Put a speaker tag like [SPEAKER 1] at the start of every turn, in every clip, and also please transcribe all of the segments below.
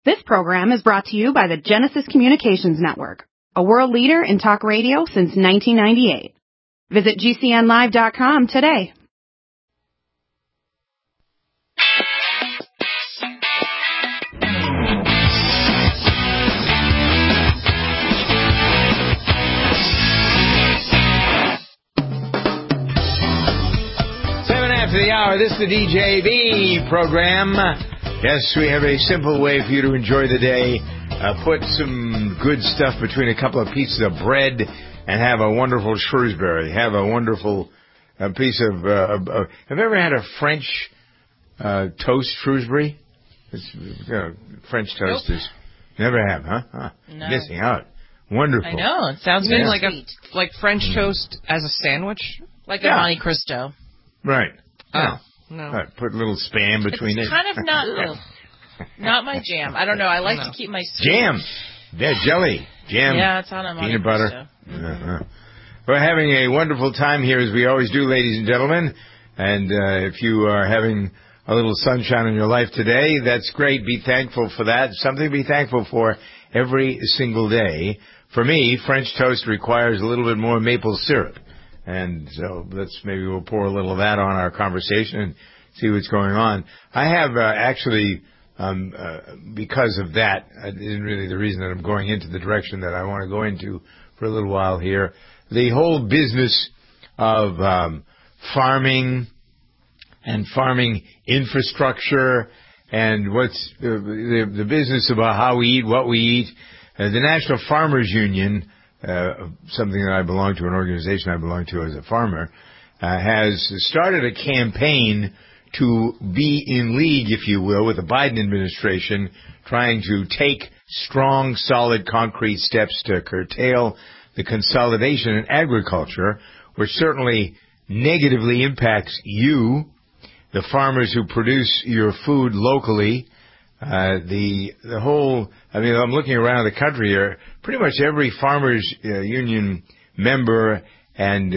[SPEAKER 1] This program is brought to you by the Genesis Communications Network, a world leader in talk radio since 1998. Visit GCNlive.com today.
[SPEAKER 2] After the hour, this is the DJB program. Yes, we have a simple way for you to enjoy the day. Put some good stuff between a couple of pieces of bread and have a wonderful Shrewsbury. Have a wonderful piece of... have you ever had a French toast Shrewsbury? French toasters. Nope. Never have, huh?
[SPEAKER 3] No.
[SPEAKER 2] Missing out. Wonderful.
[SPEAKER 3] I know. It sounds good. Like French toast as a sandwich? Like a Monte Cristo.
[SPEAKER 2] Right.
[SPEAKER 3] Oh, no.
[SPEAKER 2] Right. Put a little Spam between it.
[SPEAKER 3] It's kind of not my jam. I don't know. I like to keep my sweet.
[SPEAKER 2] Jam. Yeah, jelly. Jam.
[SPEAKER 3] Yeah, it's on a Monte
[SPEAKER 2] peanut butter.
[SPEAKER 3] Mm-hmm.
[SPEAKER 2] We're having a wonderful time here, as we always do, ladies and gentlemen. And if you are having a little sunshine in your life today, that's great. Be thankful for that. Something to be thankful for every single day. For me, French toast requires a little bit more maple syrup. And so maybe we'll pour a little of that on our conversation and see what's going on. I have actually, because of that, isn't really the reason that I'm going into the direction that I want to go into for a little while here. The whole business of farming and farming infrastructure and what's the business about how we eat, what we eat. The National Farmers Union, something that I belong to, an organization I belong to as a farmer, has started a campaign to be in league, if you will, with the Biden administration, trying to take strong, solid, concrete steps to curtail the consolidation in agriculture, which certainly negatively impacts you, the farmers who produce your food locally. The whole, I'm looking around the country here, pretty much every farmers union member and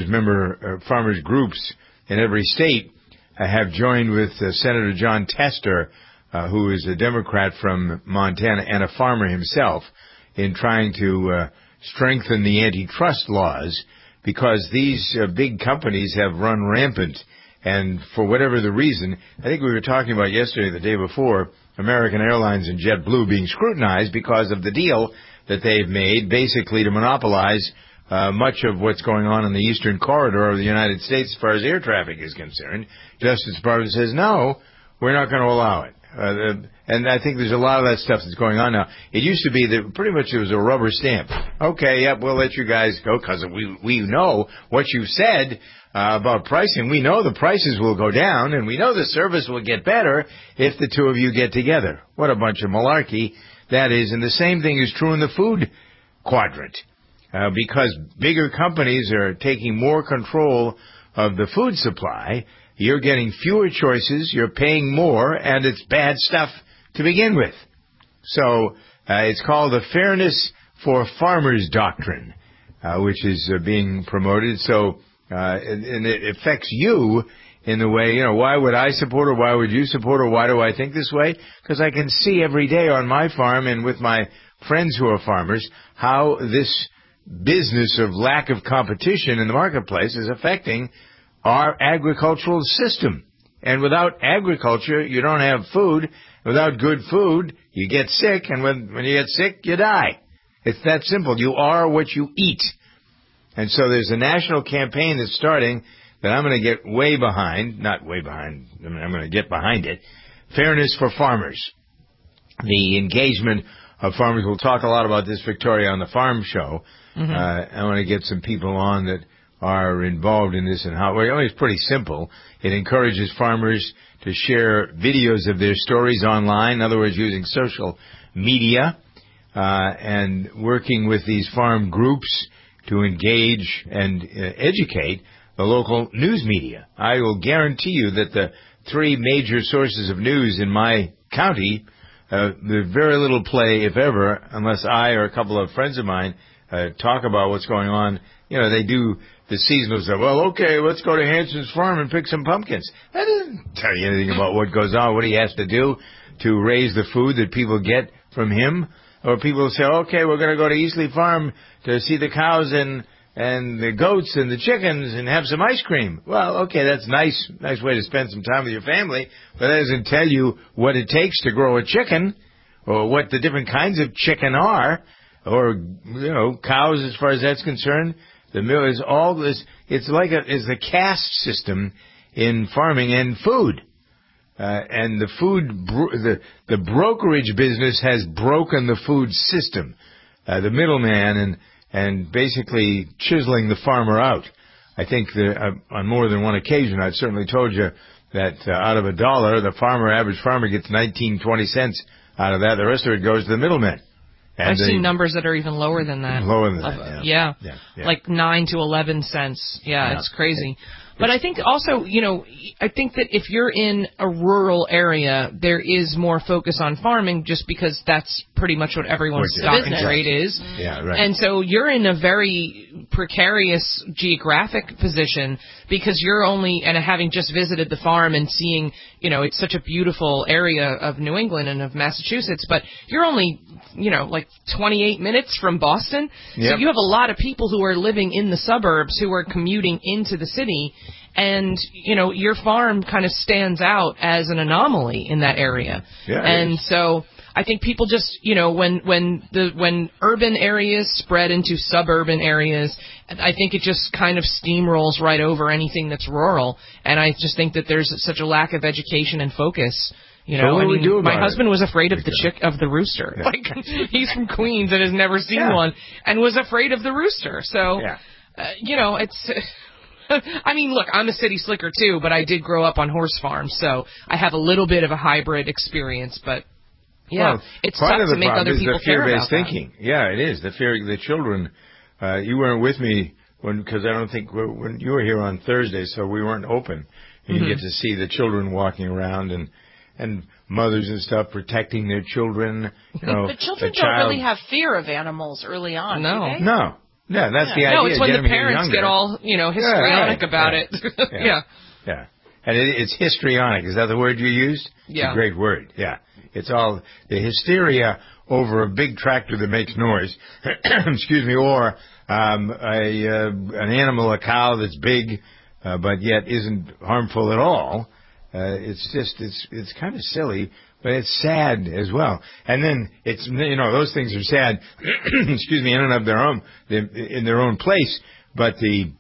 [SPEAKER 2] farmers groups in every state have joined with Senator Jon Tester, who is a Democrat from Montana and a farmer himself, in trying to strengthen the antitrust laws, because these big companies have run rampant. And for whatever the reason, I think we were talking about yesterday, the day before, American Airlines and JetBlue being scrutinized because of the deal that they've made, basically to monopolize much of what's going on in the eastern corridor of the United States as far as air traffic is concerned. Justice Department says, no, we're not going to allow it. And I think there's a lot of that stuff that's going on now. It used to be that pretty much it was a rubber stamp. Okay, yep, we'll let you guys go because we know what you said about pricing. We know the prices will go down, and we know the service will get better if the two of you get together. What a bunch of malarkey that is. And the same thing is true in the food quadrant. Because bigger companies are taking more control of the food supply, you're getting fewer choices, you're paying more, and it's bad stuff to begin with. So it's called the Fairness for Farmers Doctrine, which is being promoted. So and it affects you in the way, why would I support or why would you support or why do I think this way? Because I can see every day on my farm and with my friends who are farmers how this business of lack of competition in the marketplace is affecting our agricultural system. And without agriculture, you don't have food. Without good food, you get sick, and when you get sick, you die. It's that simple. You are what you eat. And so there's a national campaign that's starting that I'm going to get way behind. Not way behind. I'm going to get behind it. Fairness for Farmers. The engagement of farmers. We'll talk a lot about this, Victoria, on the Farm Show. Mm-hmm. I want to get some people on that are involved in this and how. Well, it's pretty simple. It encourages farmers to share videos of their stories online. In other words, using social media and working with these farm groups to engage and educate the local news media. I will guarantee you that the three major sources of news in my county, there's very little play, if ever, unless I or a couple of friends of mine talk about what's going on. They do the seasonal stuff. Well, okay, let's go to Hanson's farm and pick some pumpkins. That doesn't tell you anything about what goes on, what he has to do to raise the food that people get from him. Or people say, okay, we're going to go to Eastleigh Farm to see the cows and the goats and the chickens and have some ice cream. Well, okay, that's nice way to spend some time with your family, but that doesn't tell you what it takes to grow a chicken or what the different kinds of chicken are or, cows as far as that's concerned. The mill is all this. It's like a caste system in farming and food. And the brokerage business has broken the food system. The middleman and basically chiseling the farmer out. I think on more than one occasion, I've certainly told you that out of $1, the average farmer gets 19-20 cents out of that. The rest of it goes to the middleman.
[SPEAKER 3] I've seen numbers that are even lower than that.
[SPEAKER 2] Lower than that,
[SPEAKER 3] yeah. Like 9 to 11 cents. Yeah, it's crazy. But I think also, I think that if you're in a rural area, there is more focus on farming just because that's pretty much what everyone's stock and trade is.
[SPEAKER 2] Yeah, right.
[SPEAKER 3] And so you're in a very precarious geographic position because you're only, and having just visited the farm and seeing, it's such a beautiful area of New England and of Massachusetts, but you're only, like 28 minutes from Boston.
[SPEAKER 2] Yep.
[SPEAKER 3] So you have a lot of people who are living in the suburbs who are commuting into the city. And, your farm kind of stands out as an anomaly in that area.
[SPEAKER 2] Yeah,
[SPEAKER 3] and so I think people just, when urban areas spread into suburban areas, I think it just kind of steamrolls right over anything that's rural. And I just think that there's such a lack of education and focus. My husband was afraid of the rooster. Yeah. Like, he's from Queens and has never seen one and was afraid of the rooster. So, it's... I mean, look, I'm a city slicker too, but I did grow up on horse farms, so I have a little bit of a hybrid experience. But it's tough to make other people care about that.
[SPEAKER 2] Thinking. Yeah, it is the fear. The children. You weren't with me because I don't think when you were here on Thursday, so we weren't open. And you get to see the children walking around and mothers and stuff protecting their children.
[SPEAKER 4] But children don't really have fear of animals early on.
[SPEAKER 3] No,
[SPEAKER 4] do they?
[SPEAKER 2] No. Yeah, that's the idea.
[SPEAKER 3] No, it's when the parents get all, histrionic about it.
[SPEAKER 2] Yeah. And it's histrionic. Is that the word you used?
[SPEAKER 3] Yeah.
[SPEAKER 2] It's a great word. Yeah. It's all the hysteria over a big tractor that makes noise. Excuse me. Or an animal, a cow that's big, but yet isn't harmful at all. It's kind of silly. But it's sad as well. And then it's, those things are sad, excuse me, in and of in their own place. But the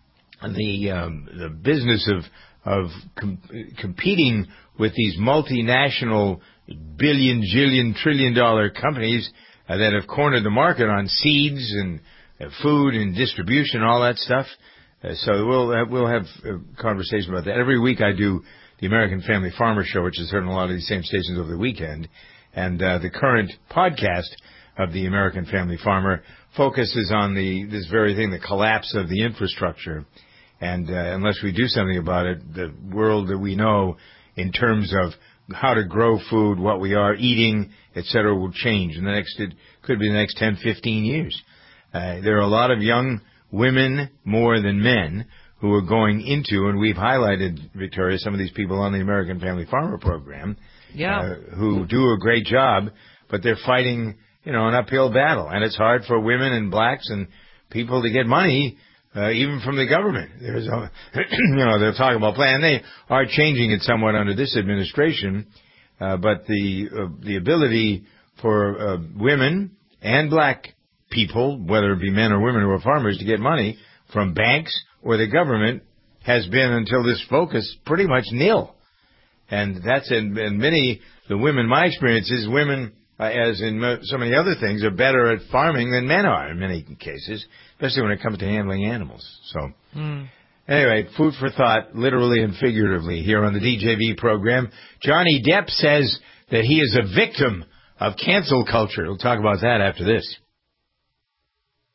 [SPEAKER 2] business of competing with these multinational billion, jillion, $trillion companies that have cornered the market on seeds and food and distribution, all that stuff. So we'll have a conversation about that. Every week I do the American Family Farmer Show, which is heard on a lot of these same stations over the weekend. And the current podcast of the American Family Farmer focuses on this very thing, the collapse of the infrastructure. And unless we do something about it, the world that we know in terms of how to grow food, what we are eating, et cetera, will change. It could be the next 10, 15 years. There are a lot of young women more than men who are going into, and we've highlighted, Victoria, some of these people on the American Family Farmer Program, who do a great job, but they're fighting, an uphill battle. And it's hard for women and blacks and people to get money, even from the government. There's they're talking about plan. They are changing it somewhat under this administration, but the ability for women and black people, whether it be men or women who are farmers, to get money from banks or the government has been, until this focus, pretty much nil. And that's in many, the women, my experience is women, as in so many other things, are better at farming than men are in many cases, especially when it comes to handling animals. So, Anyway, food for thought, literally and figuratively, here on the DJV program. Johnny Depp says that he is a victim of cancel culture. We'll talk about that after this.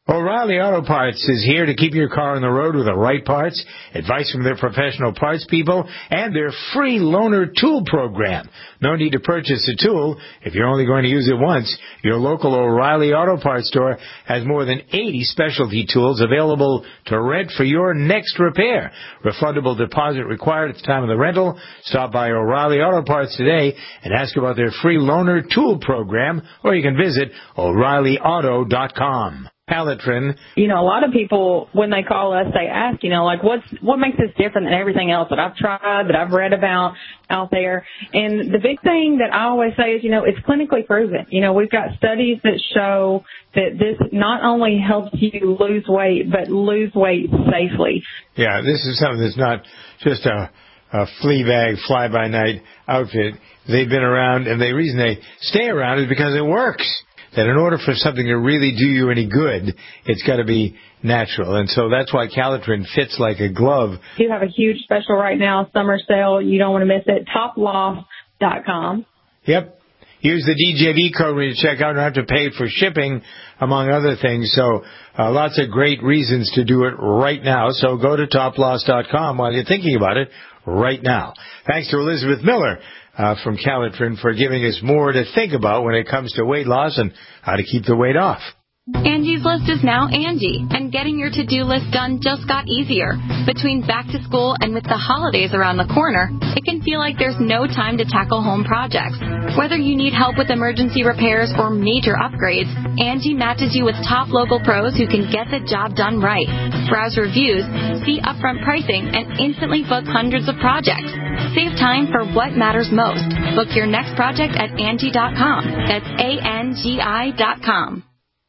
[SPEAKER 2] O'Reilly Auto Parts is here to keep your car on the road with the right parts, advice from their professional parts people, and their free loaner tool program. No need to purchase a tool if you're only going to use it once. Your local O'Reilly Auto Parts store has more than 80 specialty tools available to rent for your next repair. Refundable deposit required at the time of the rental. Stop by O'Reilly Auto Parts today and ask about their free loaner tool program, or you can visit O'ReillyAuto.com. Palatrin.
[SPEAKER 5] A lot of people, when they call us, they ask, what makes this different than everything else that I've tried, that I've read about out there. And the big thing that I always say is, it's clinically proven. We've got studies that show that this not only helps you lose weight, but lose weight safely.
[SPEAKER 2] Yeah, this is something that's not just a flea bag, fly-by-night outfit. They've been around, and the reason they stay around is because it works. That in order for something to really do you any good, it's got to be natural. And so that's why Calitrin fits like a glove.
[SPEAKER 5] You have a huge special right now, summer sale. You don't want to miss it. Toploss.com.
[SPEAKER 2] Yep. Use the DJV code when you check out and have to pay for shipping, among other things. So lots of great reasons to do it right now. So go to toploss.com while you're thinking about it right now. Thanks to Elizabeth Miller from Calitrin for giving us more to think about when it comes to weight loss and how to keep the weight off.
[SPEAKER 6] Angie's List is now Angie, and getting your to-do list done just got easier. Between back to school and with the holidays around the corner, it can feel like there's no time to tackle home projects. Whether you need help with emergency repairs or major upgrades, Angie matches you with top local pros who can get the job done right. Browse reviews, see upfront pricing, and instantly book hundreds of projects. Save time for what matters most. Book your next project at Angie.com. That's ANGI.com.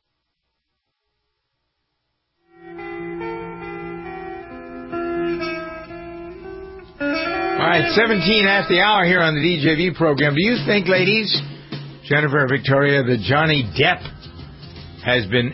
[SPEAKER 2] All right, 17 after the hour here on the DJV program. Do you think, ladies, Jennifer and Victoria, that Johnny Depp has been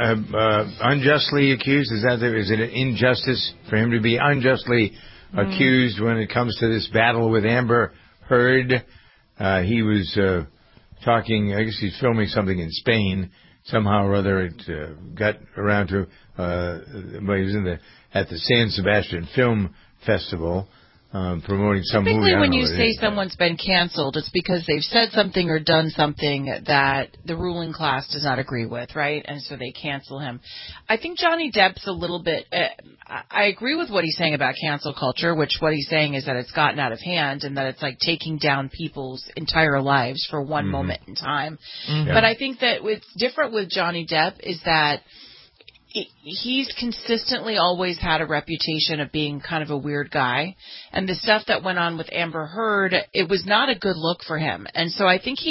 [SPEAKER 2] unjustly accused? Is it an injustice for him to be unjustly accused when it comes to this battle with Amber Heard? He was talking, I guess he's filming something in Spain. Somehow or other it got around to, he was at the San Sebastian Film Festival. Promoting some movie.
[SPEAKER 4] Typically, when you say someone's been canceled, it's because they've said something or done something that the ruling class does not agree with, right? And so they cancel him. I think Johnny Depp's a little bit. I agree with what he's saying about cancel culture, which what he's saying is that it's gotten out of hand and that it's like taking down people's entire lives for one moment in time. Mm-hmm. But I think that what's different with Johnny Depp is that he's consistently always had a reputation of being kind of a weird guy. And the stuff that went on with Amber Heard, it was not a good look for him. And so I think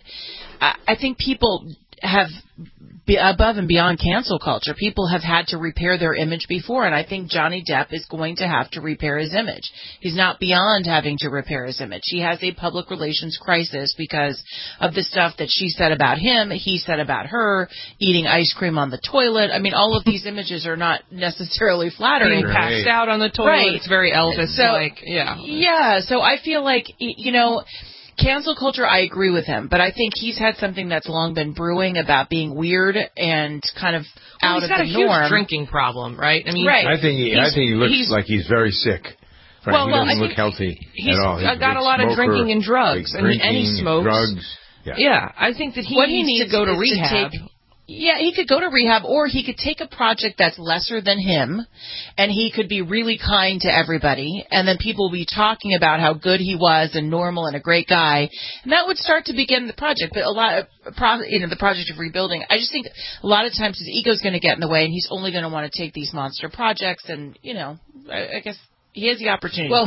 [SPEAKER 4] I think people have, above and beyond cancel culture, people have had to repair their image before. And I think Johnny Depp is going to have to repair his image. He's not beyond having to repair his image. He has a public relations crisis because of the stuff that she said about him, he said about her, eating ice cream on the toilet. I mean, all of these images are not necessarily flattering.
[SPEAKER 3] Being passed out on the toilet. Right. It's very Elvis-like.
[SPEAKER 4] Yeah, so I feel like, cancel culture, I agree with him, but I think he's had something that's long been brewing about being weird and kind of out of the norm.
[SPEAKER 3] He's got a huge drinking problem, right?
[SPEAKER 2] I mean, right. I think he looks like he's very sick. Right? He doesn't look healthy at all.
[SPEAKER 3] He's got a lot of drinking and drugs, and he smokes.
[SPEAKER 2] Drugs.
[SPEAKER 3] Yeah, I think that he needs to go to rehab.
[SPEAKER 4] Yeah, he could go to rehab, or he could take a project that's lesser than him, and he could be really kind to everybody, and then people will be talking about how good he was and normal and a great guy, and that would start to begin the project. But a lot of, the project of rebuilding, I just think a lot of times his ego's going to get in the way, and he's only going to want to take these monster projects, and, I guess he has the opportunity.
[SPEAKER 3] Well,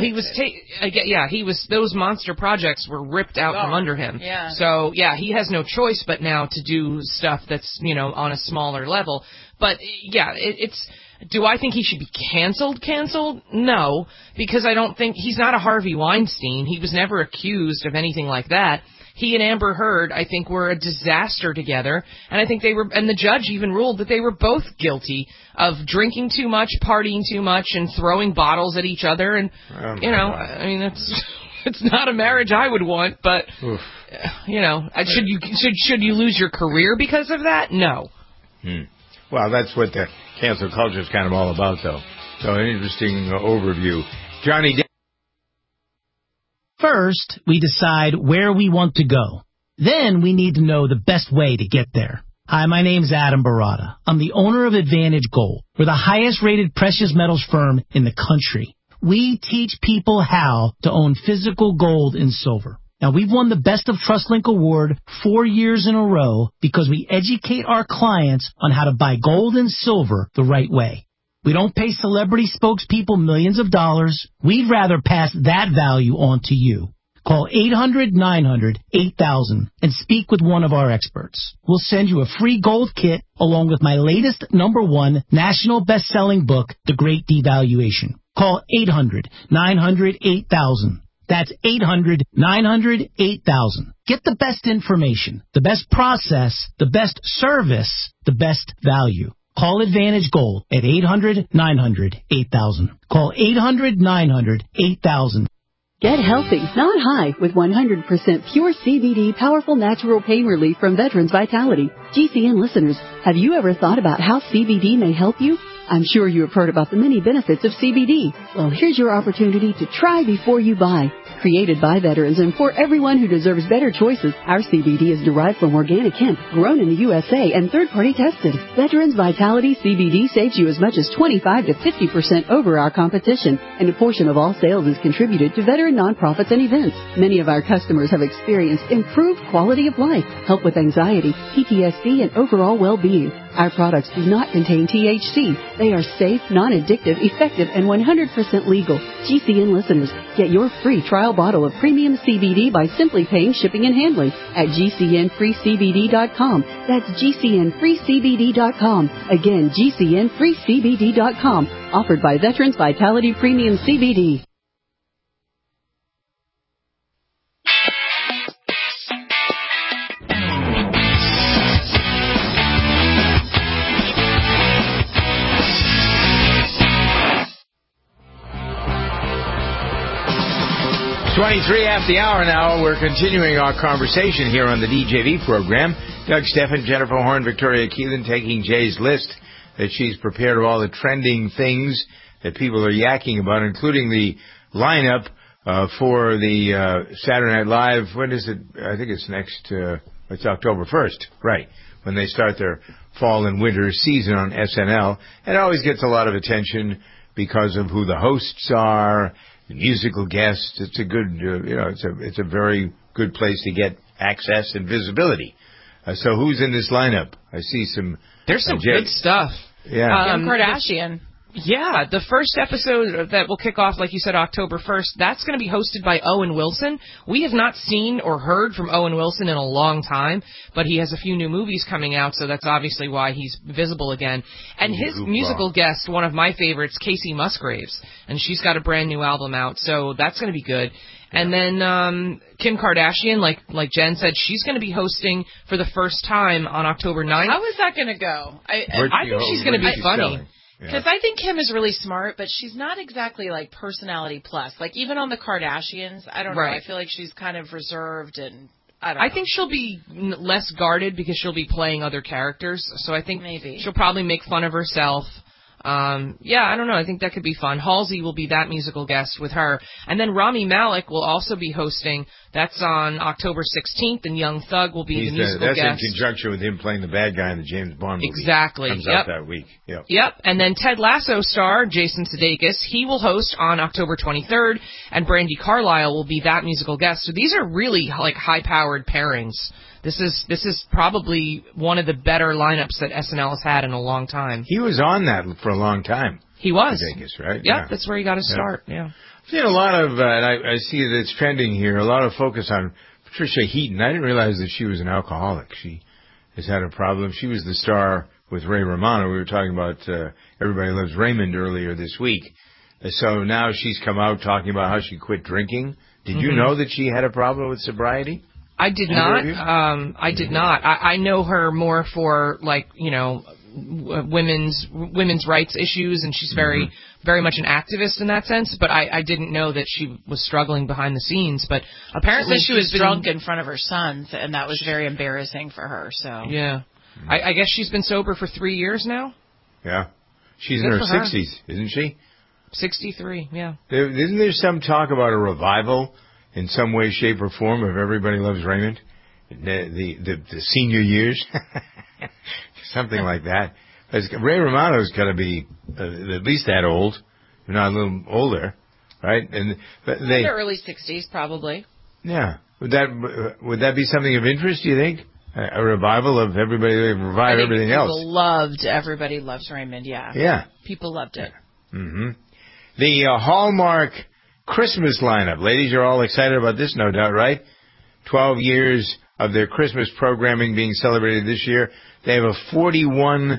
[SPEAKER 3] those monster projects were ripped out from under him.
[SPEAKER 4] Yeah.
[SPEAKER 3] So, he has no choice but now to do stuff that's, on a smaller level. But, do I think he should be canceled? No, because I don't think, he's not a Harvey Weinstein. He was never accused of anything like that. He and Amber Heard, I think, were a disaster together, and I think and the judge even ruled that they were both guilty of drinking too much, partying too much, and throwing bottles at each other, and, I mean, it's not a marriage I would want, but, should you lose your career because of that? No.
[SPEAKER 2] Well, that's what the cancel culture is kind of all about, though. So an interesting overview. Johnny.
[SPEAKER 7] First, we decide where we want to go. Then we need to know the best way to get there. Hi, my name's Adam Barada. I'm the owner of Advantage Gold. We're the highest rated precious metals firm in the country. We teach people how to own physical gold and silver. Now, we've won the Best of TrustLink Award 4 years in a row because we educate our clients on how to buy gold and silver the right way. We don't pay celebrity spokespeople millions of dollars. We'd rather pass that value on to you. Call 800-900-8000 and speak with one of our experts. We'll send you a free gold kit along with my latest #1 national best-selling book, The Great Devaluation. Call 800-900-8000. That's 800-900-8000. Get the best information, the best process, the best service, the best value. Call Advantage Gold at 800-900-8000. Call 800-900-8000.
[SPEAKER 8] Get healthy, not high, with 100% pure CBD powerful natural pain relief from Veterans Vitality. GCN listeners, have you ever thought about how CBD may help you? I'm sure you have heard about the many benefits of CBD. Well, here's your opportunity to try before you buy. Created by veterans and for everyone who deserves better choices, our CBD is derived from organic hemp, grown in the USA and third-party tested. Veterans Vitality CBD saves you as much as 25 to 50% over our competition, and a portion of all sales is contributed to veteran nonprofits and events. Many of our customers have experienced improved quality of life, help with anxiety, PTSD, and overall well-being. Our products do not contain THC. They are safe, non-addictive, effective, and 100% legal. GCN listeners, get your free trial bottle of premium CBD by simply paying shipping and handling at GCNFreeCBD.com. That's GCNFreeCBD.com. Again, GCNFreeCBD.com. Offered by Veterans Vitality Premium CBD.
[SPEAKER 2] .23 after the hour now. We're continuing our conversation here on the DJV program. Doug Steffen, Jennifer Horn, Victoria Keelan taking Jay's list that she's prepared of all the trending things that people are yakking about, including the lineup for the Saturday Night Live. When is it? I think it's it's October 1st, right, when they start their fall and winter season on SNL. It always gets a lot of attention because of who the hosts are, musical guests. It's a good, it's a very good place to get access and visibility. So who's in this lineup? I see some.
[SPEAKER 3] There's some good stuff.
[SPEAKER 2] Yeah.
[SPEAKER 4] Kim Kardashian.
[SPEAKER 3] Yeah, the first episode that will kick off, like you said, October 1st, that's going to be hosted by Owen Wilson. We have not seen or heard from Owen Wilson in a long time, but he has a few new movies coming out, so that's obviously why he's visible again. And his musical guest, one of my favorites, Casey Musgraves, and she's got a brand new album out, so that's going to be good. And then Kim Kardashian, like Jen said, she's going to be hosting for the first time on October 9th.
[SPEAKER 4] How is that going to go?
[SPEAKER 3] I think she's going to be funny.
[SPEAKER 4] Because I think Kim is really smart, but she's not exactly like personality plus. Like even on the Kardashians, I don't know. I feel like she's kind of reserved and I don't know.
[SPEAKER 3] I think she'll be less guarded because she'll be playing other characters. So I think maybe she'll probably make fun of herself. I don't know. I think that could be fun. Halsey will be that musical guest with her. And then Rami Malek will also be hosting. That's on October 16th, and Young Thug will be the musical guest.
[SPEAKER 2] That's in conjunction with him playing the bad guy in the James Bond movie.
[SPEAKER 3] Exactly.
[SPEAKER 2] Comes out that week.
[SPEAKER 3] Yep. And then Ted Lasso star Jason Sudeikis, he will host on October 23rd, and Brandi Carlile will be that musical guest. So these are really like high-powered pairings. This is probably one of the better lineups that SNL has had in a long time.
[SPEAKER 2] He was on that for a long time.
[SPEAKER 3] He was.
[SPEAKER 2] Sudeikis, right?
[SPEAKER 3] Yep, that's where he got his start. Yeah.
[SPEAKER 2] I've seen a lot of, and I see that it's trending here, a lot of focus on Patricia Heaton. I didn't realize that she was an alcoholic. She has had a problem. She was the star with Ray Romano. We were talking about Everybody Loves Raymond earlier this week. So now she's come out talking about how she quit drinking. Did you know that she had a problem with sobriety?
[SPEAKER 3] I did not. I did not. I know her more for women's rights issues, and she's very much an activist in that sense. But I didn't know that she was struggling behind the scenes. But apparently
[SPEAKER 4] she was drunk in front of her sons, and that was very embarrassing for her. So
[SPEAKER 3] yeah. I guess she's been sober for 3 years now.
[SPEAKER 2] Yeah. She's in her 60s, isn't she?
[SPEAKER 3] 63, yeah.
[SPEAKER 2] Isn't there some talk about a revival in some way, shape, or form of Everybody Loves Raymond? The senior years? Something like that. Ray Romano's got to be at least that old, if not a little older, right? And
[SPEAKER 4] in their early 60s, probably.
[SPEAKER 2] Yeah. Would that be something of interest, do you think? A revival of Everybody, revive everything else.
[SPEAKER 4] People loved Everybody Loves Raymond, yeah.
[SPEAKER 2] Yeah.
[SPEAKER 4] People loved it.
[SPEAKER 2] Mm-hmm. The Hallmark Christmas lineup. Ladies are all excited about this, no doubt, right? 12 years of their Christmas programming being celebrated this year. They have a 41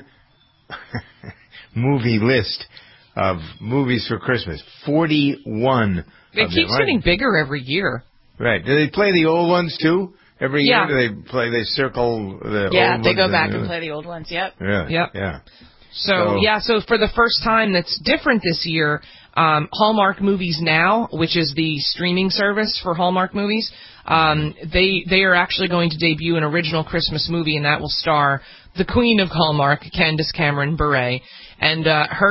[SPEAKER 2] movie list of movies for Christmas. 41.
[SPEAKER 3] It keeps getting bigger every year.
[SPEAKER 2] Right. Do they play the old ones, too? Every year, do they circle the old ones?
[SPEAKER 4] Yeah, they go back and play the old ones, yep.
[SPEAKER 2] Really?
[SPEAKER 3] Yep.
[SPEAKER 2] Yeah.
[SPEAKER 3] So for the first time that's different this year, Hallmark Movies Now, which is the streaming service for Hallmark movies, they are actually going to debut an original Christmas movie, and that will star the Queen of Hallmark, Candace Cameron Bure, and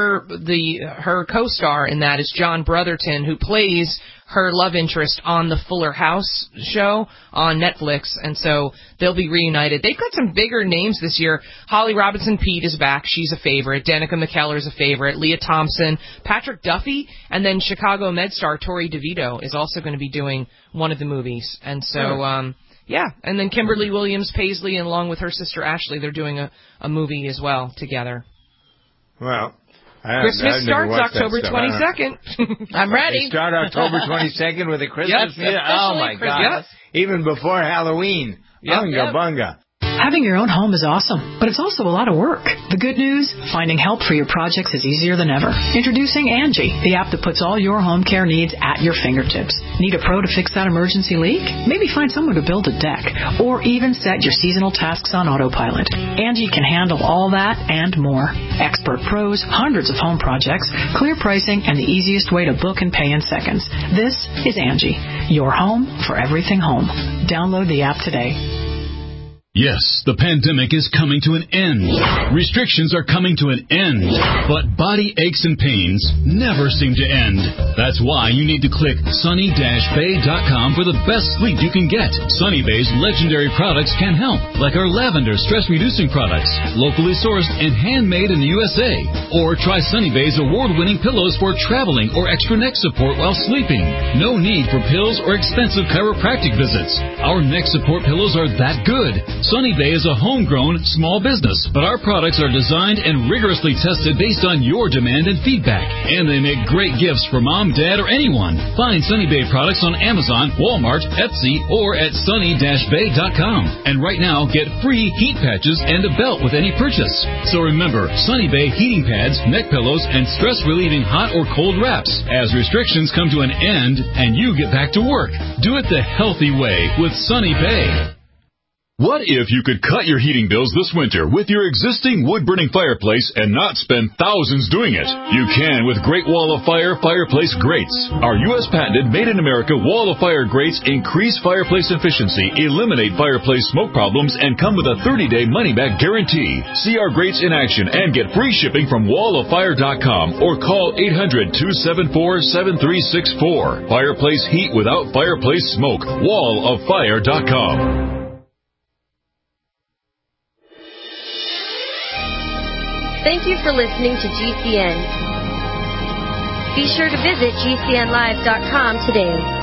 [SPEAKER 3] her co-star in that is John Brotherton, who plays her love interest on the Fuller House show on Netflix, and so they'll be reunited. They've got some bigger names this year. Holly Robinson Peete is back. She's a favorite. Danica McKellar is a favorite. Leah Thompson, Patrick Duffy, and then Chicago Med star Tori DeVito is also going to be doing one of the movies. And so, yeah. And then Kimberly Williams Paisley, and along with her sister Ashley, they're doing a movie as well together.
[SPEAKER 2] Well,
[SPEAKER 3] Christmas starts October 22nd. I'm ready.
[SPEAKER 2] They start October 22nd with a Christmas music? Oh, my God.
[SPEAKER 3] Yep.
[SPEAKER 2] Even before Halloween. Bunga, bunga.
[SPEAKER 9] Having your own home is awesome, but it's also a lot of work. The good news? Finding help for your projects is easier than ever. Introducing Angie, the app that puts all your home care needs at your fingertips. Need a pro to fix that emergency leak? Maybe find someone to build a deck, or even set your seasonal tasks on autopilot. Angie can handle all that and more. Expert pros, hundreds of home projects, clear pricing, and the easiest way to book and pay in seconds. This is Angie, your home for everything home. Download the app today.
[SPEAKER 10] Yes, the pandemic is coming to an end. Restrictions are coming to an end. But body aches and pains never seem to end. That's why you need to click sunny-bay.com for the best sleep you can get. Sunny Bay's legendary products can help, like our lavender stress-reducing products, locally sourced and handmade in the USA. Or try Sunny Bay's award-winning pillows for traveling or extra neck support while sleeping. No need for pills or expensive chiropractic visits. Our neck support pillows are that good. Sunny Bay is a homegrown small business, but our products are designed and rigorously tested based on your demand and feedback. And they make great gifts for mom, dad, or anyone. Find Sunny Bay products on Amazon, Walmart, Etsy, or at sunny-bay.com. And right now, get free heat patches and a belt with any purchase. So remember, Sunny Bay heating pads, neck pillows, and stress-relieving hot or cold wraps. As restrictions come to an end and you get back to work, do it the healthy way with Sunny Bay.
[SPEAKER 11] What if you could cut your heating bills this winter with your existing wood-burning fireplace and not spend thousands doing it? You can with Great Wall of Fire fireplace grates. Our U.S. patented made-in-America Wall of Fire grates increase fireplace efficiency, eliminate fireplace smoke problems, and come with a 30-day money-back guarantee. See our grates in action and get free shipping from walloffire.com or call 800-274-7364. Fireplace heat without fireplace smoke. walloffire.com.
[SPEAKER 12] Thank you for listening to GCN. Be sure to visit GCNlive.com today.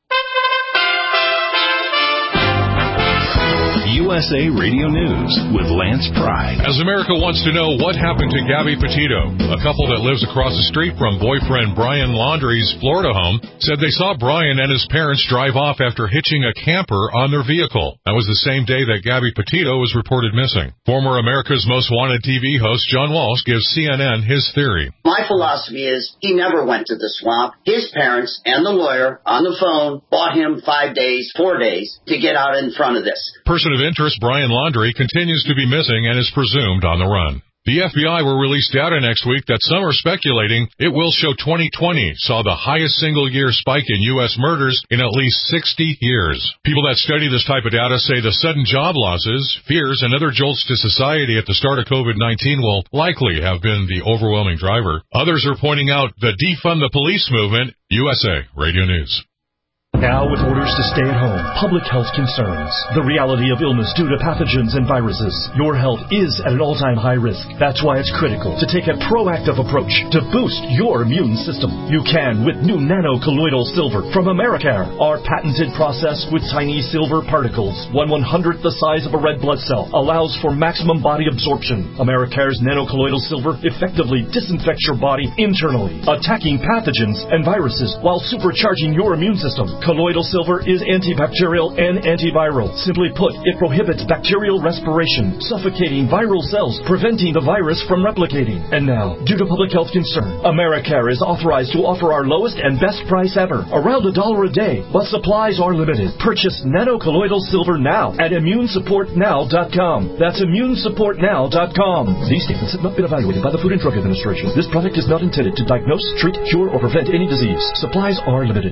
[SPEAKER 11] USA Radio News with Lance Pride.
[SPEAKER 13] As America wants to know what happened to Gabby Petito, a couple that lives across the street from boyfriend Brian Laundrie's Florida home, said they saw Brian and his parents drive off after hitching a camper on their vehicle. That was the same day that Gabby Petito was reported missing. Former America's Most Wanted TV host John Walsh gives CNN his theory.
[SPEAKER 14] My philosophy is he never went to the swamp. His parents and the lawyer on the phone bought him 4 days to get out in front of this.
[SPEAKER 13] Person of interest Brian Laundrie continues to be missing and is presumed on the run. The FBI will release data next week that some are speculating it will show 2020 saw the highest single-year spike in U.S. murders in at least 60 years. People that study this type of data say the sudden job losses, fears, and other jolts to society at the start of COVID-19 will likely have been the overwhelming driver. Others are pointing out the defund the police movement. USA Radio News.
[SPEAKER 15] Now with orders to stay at home, public health concerns, the reality of illness due to pathogens and viruses, your health is at an all-time high risk. That's why it's critical to take a proactive approach to boost your immune system. You can with new nano-colloidal silver from Americare. Our patented process with tiny silver particles, 1/100th the size of a red blood cell, allows for maximum body absorption. Americare's nano-colloidal silver effectively disinfects your body internally, attacking pathogens and viruses while supercharging your immune system. Colloidal silver is antibacterial and antiviral. Simply put, it prohibits bacterial respiration, suffocating viral cells, preventing the virus from replicating. And now, due to public health concern, Americare is authorized to offer our lowest and best price ever, around $1 a day, but supplies are limited. Purchase nano-colloidal silver now at immunesupportnow.com. That's immunesupportnow.com. These statements have not been evaluated by the Food and Drug Administration. This product is not intended to diagnose, treat, cure, or prevent any disease. Supplies are limited.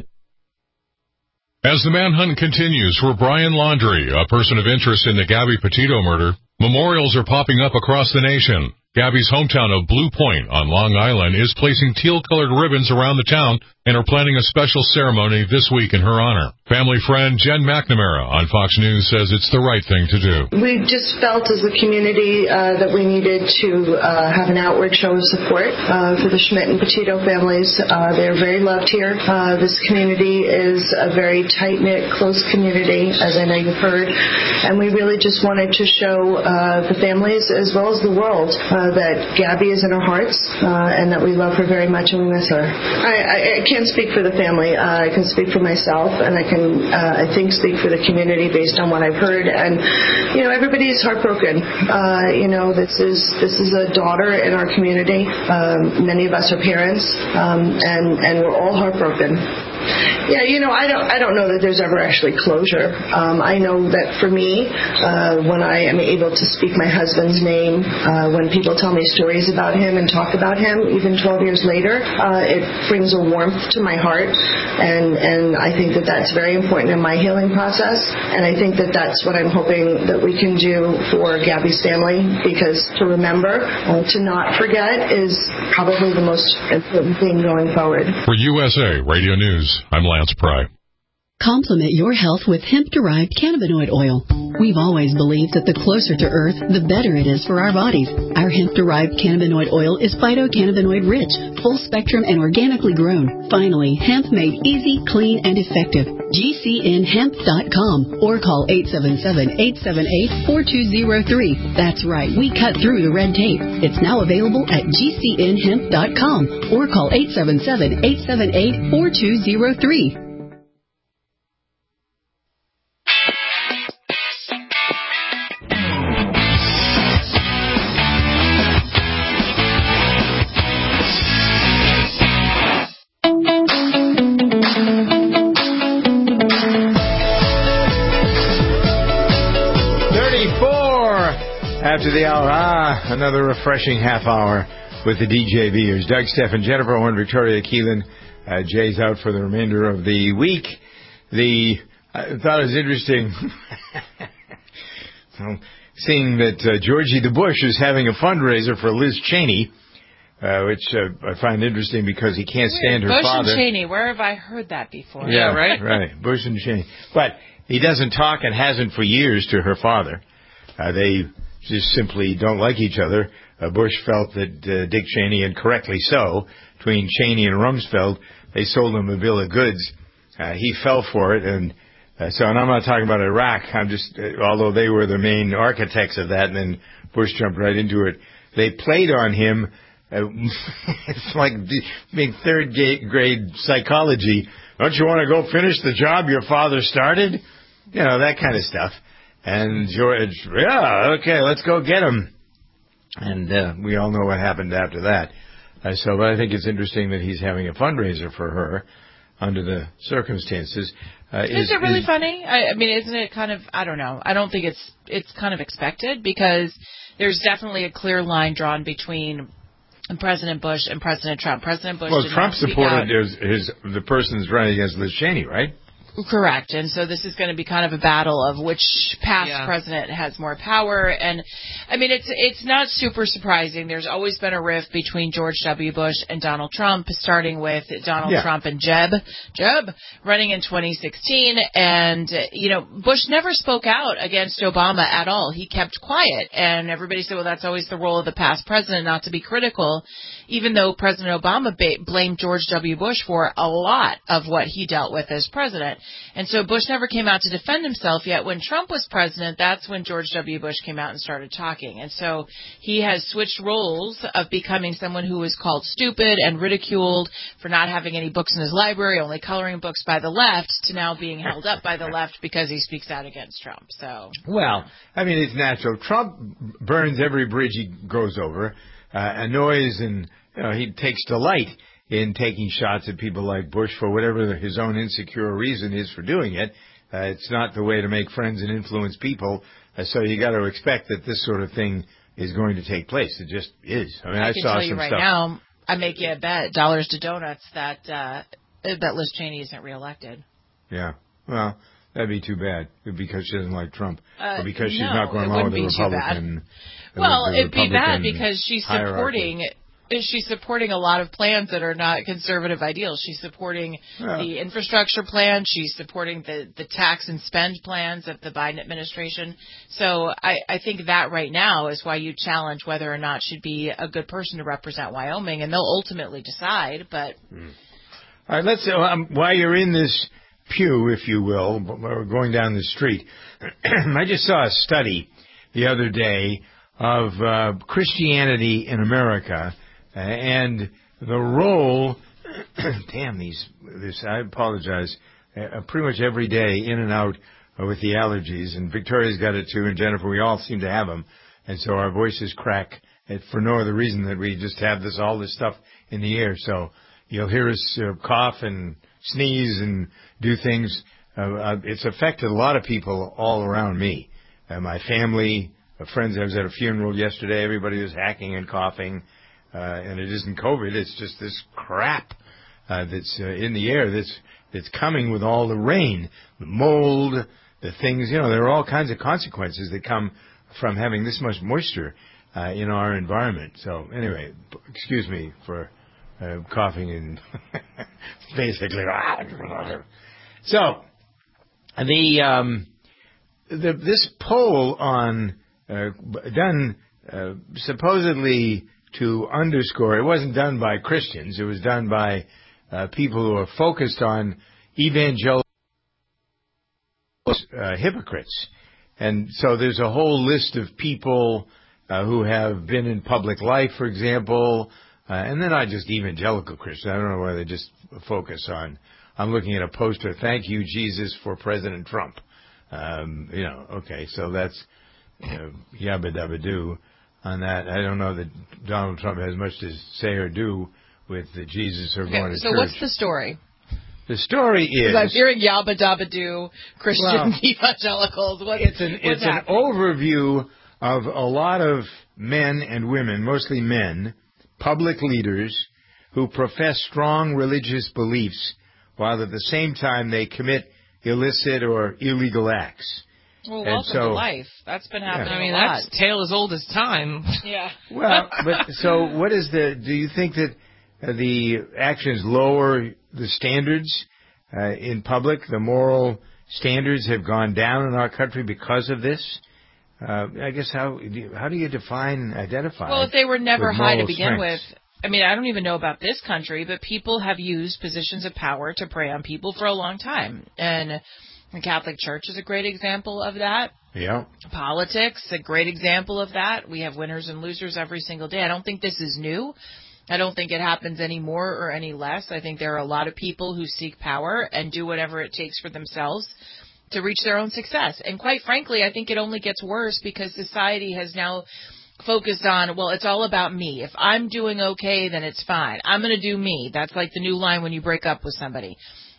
[SPEAKER 13] As the manhunt continues for Brian Laundrie, a person of interest in the Gabby Petito murder, memorials are popping up across the nation. Gabby's hometown of Blue Point on Long Island is placing teal-colored ribbons around the town and are planning a special ceremony this week in her honor. Family friend Jen McNamara on Fox News says it's the right thing to do.
[SPEAKER 16] We just felt as a community that we needed to have an outward show of support for the Schmidt and Petito families. They're very loved here. This community is a very tight-knit, close community, as I know you've heard, and we really just wanted to show the families as well as the world that Gabby is in our hearts and that we love her very much and we miss her. I can't speak for the family. I can speak for myself, and I can, I think, speak for the community based on what I've heard. And everybody is heartbroken. This is a daughter in our community. Many of us are parents, and we're all heartbroken. Yeah, I don't know that there's ever actually closure. I know that for me, when I am able to speak my husband's name, when people tell me stories about him and talk about him, even 12 years later, it brings a warmth to my heart, and I think that that's very important in my healing process, and I think that that's what I'm hoping that we can do for Gabby's family, because to remember, to not forget is probably the most important thing going forward.
[SPEAKER 13] For USA Radio News, I'm Lance Pry.
[SPEAKER 8] Complement your health with hemp-derived cannabinoid oil. We've always believed that the closer to Earth, the better it is for our bodies. Our hemp-derived cannabinoid oil is phytocannabinoid-rich, full-spectrum, and organically grown. Finally, hemp made easy, clean, and effective. GCNhemp.com or call 877-878-4203. That's right, we cut through the red tape. It's now available at GCNhemp.com or call 877-878-4203.
[SPEAKER 2] After the hour, another refreshing half hour with the DJ Beers. Doug, Steph, and Jennifer Horn, Victoria Keelan. Jay's out for the remainder of the week. I thought it was interesting seeing that Georgie the Bush is having a fundraiser for Liz Cheney, which I find interesting because he can't stand her father.
[SPEAKER 4] Bush and Cheney, where have I heard that before?
[SPEAKER 2] Yeah, right? Right, Bush and Cheney. But he doesn't talk and hasn't for years to her father. They just simply don't like each other. Bush felt that Dick Cheney, and correctly so, between Cheney and Rumsfeld, they sold him a bill of goods. He fell for it, and I'm not talking about Iraq. I'm just, although they were the main architects of that, and then Bush jumped right into it. They played on him. It's like being third grade psychology. Don't you want to go finish the job your father started? That kind of stuff. And George, yeah, okay, let's go get him. And we all know what happened after that. But I think it's interesting that he's having a fundraiser for her under the circumstances.
[SPEAKER 4] Is it really funny? I mean, isn't it kind of, I don't know. I don't think it's kind of expected because there's definitely a clear line drawn between President Bush and President Trump. President Bush did
[SPEAKER 2] Trump
[SPEAKER 4] not speak
[SPEAKER 2] supported
[SPEAKER 4] out.
[SPEAKER 2] the person's running against Liz Cheney, right?
[SPEAKER 4] Correct. And so this is going to be kind of a battle of which past president has more power. And, I mean, it's not super surprising. There's always been a rift between George W. Bush and Donald Trump, starting with Donald Trump and Jeb running in 2016. And, you know, Bush never spoke out against Obama at all. He kept quiet. And everybody said, well, that's always the role of the past president, not to be critical, even though President Obama blamed George W. Bush for a lot of what he dealt with as president. And so Bush never came out to defend himself, yet when Trump was president, that's when George W. Bush came out and started talking. And so he has switched roles of becoming someone who was called stupid and ridiculed for not having any books in his library, only coloring books by the left, to now being held up by the left because he speaks out against Trump. So,
[SPEAKER 2] well, I mean, it's natural. Trump burns every bridge he goes over, annoys, and he takes delight in taking shots at people like Bush for whatever his own insecure reason is for doing it. It's not the way to make friends and influence people, so you got to expect that this sort of thing is going to take place. It just is. I mean, I
[SPEAKER 4] can
[SPEAKER 2] saw
[SPEAKER 4] tell
[SPEAKER 2] some
[SPEAKER 4] you right
[SPEAKER 2] stuff.
[SPEAKER 4] now, I make you a bet, dollars to donuts, that Liz Cheney isn't reelected.
[SPEAKER 2] Yeah, well, that'd be too bad because she doesn't like Trump, or because she's
[SPEAKER 4] no,
[SPEAKER 2] not going along with the Republican.
[SPEAKER 4] Well, it'd be bad because she's supporting a lot of plans that are not conservative ideals. She's supporting the infrastructure plan. She's supporting the tax and spend plans of the Biden administration. So I think that right now is why you challenge whether or not she'd be a good person to represent Wyoming, and they'll ultimately decide. But
[SPEAKER 2] all right, let's while you're in this pew, if you will, we're going down the street. I just saw a study the other day of Christianity in America and the role. I apologize. Pretty much every day, in and out with the allergies, and Victoria's got it too, and Jennifer. We all seem to have them, and so our voices crack for no other reason than we just have all this stuff in the air. So you'll hear us cough and sneeze and do things. It's affected a lot of people all around me, my family. Friends, I was at a funeral yesterday. Everybody was hacking and coughing, and it isn't COVID. It's just this crap that's in the air that's coming with all the rain, the mold, the things. You know, there are all kinds of consequences that come from having this much moisture in our environment. So anyway, excuse me for coughing and basically. So this poll on. Done supposedly to underscore, it wasn't done by Christians, it was done by people who are focused on evangelical hypocrites. And so there's a whole list of people who have been in public life, for example, and they're not just evangelical Christians. I don't know why they just focus on. I'm looking at a poster, "Thank you, Jesus, for President Trump." Okay, so that's yabba dabba do on that. I don't know that Donald Trump has much to say or do with Jesus or going to church.
[SPEAKER 4] So what's the story?
[SPEAKER 2] The story is...
[SPEAKER 4] I'm hearing yabba dabba do Christian evangelicals. It's
[SPEAKER 2] an overview of a lot of men and women, mostly men, public leaders who profess strong religious beliefs while at the same time they commit illicit or illegal acts.
[SPEAKER 4] Well, welcome to life. That's been happening a lot.
[SPEAKER 3] That's tale as old as time.
[SPEAKER 4] Yeah.
[SPEAKER 2] Well, but so what is do you think that the actions lower the standards in public? The moral standards have gone down in our country because of this? I guess how do you identify?
[SPEAKER 4] Well, if they were never high to begin with, I mean, I don't even know about this country, but people have used positions of power to prey on people for a long time. And the Catholic Church is a great example of that.
[SPEAKER 2] Yeah.
[SPEAKER 4] Politics, a great example of that. We have winners and losers every single day. I don't think this is new. I don't think it happens any more or any less. I think there are a lot of people who seek power and do whatever it takes for themselves to reach their own success. And quite frankly, I think it only gets worse because society has now focused on, well, it's all about me. If I'm doing okay, then it's fine. I'm going to do me. That's like the new line when you break up with somebody.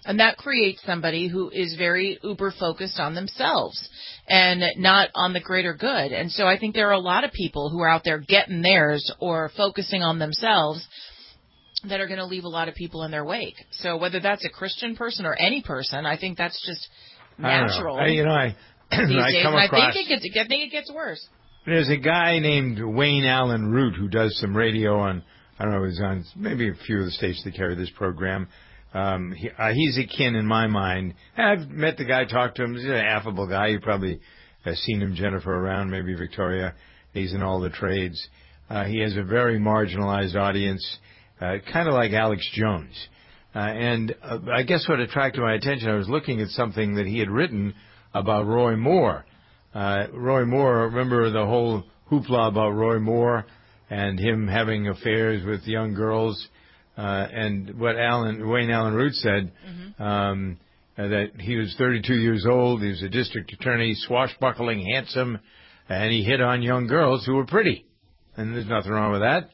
[SPEAKER 4] And that creates somebody who is very uber focused on themselves and not on the greater good. And so I think there are a lot of people who are out there getting theirs or focusing on themselves that are going to leave a lot of people in their wake. So whether that's a Christian person or any person, I think that's just natural.
[SPEAKER 2] I come across.
[SPEAKER 4] I think it gets worse.
[SPEAKER 2] There's a guy named Wayne Allen Root who does some radio on, I don't know, he's on maybe a few of the stations that carry this program. He's a kin in my mind. I've met the guy, talked to him. He's an affable guy. You probably have seen him, Jennifer, around, maybe Victoria. He's in all the trades. He has a very marginalized audience, kind of like Alex Jones. And I guess what attracted my attention, I was looking at something that he had written about Roy Moore. Roy Moore, remember the whole hoopla about Roy Moore and him having affairs with young girls? And what Wayne Allen Root said, that he was 32 years old, he was a district attorney, swashbuckling, handsome, and he hit on young girls who were pretty. And there's nothing wrong with that.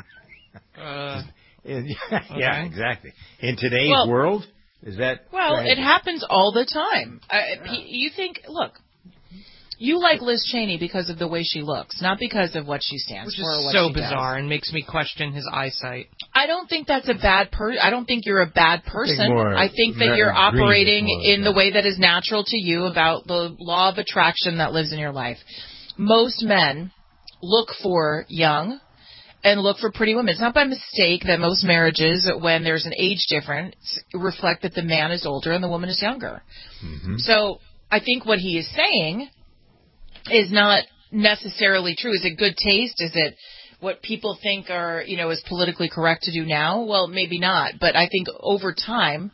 [SPEAKER 2] Yeah, exactly. In today's world, is that...
[SPEAKER 4] Well, it happens all the time. You think, look, you like Liz Cheney because of the way she looks, not because of what she stands for or what she does.
[SPEAKER 3] Which is so bizarre and makes me question his eyesight.
[SPEAKER 4] I don't think that's a bad I don't think you're a bad person. I think that you're operating in the way that is natural to you about the law of attraction that lives in your life. Most men look for young and look for pretty women. It's not by mistake that most marriages, when there's an age difference, reflect that the man is older and the woman is younger. Mm-hmm. So I think what he is saying is not necessarily true. Is it good taste? Is it what people think are, is politically correct to do now? Well, maybe not. But I think over time,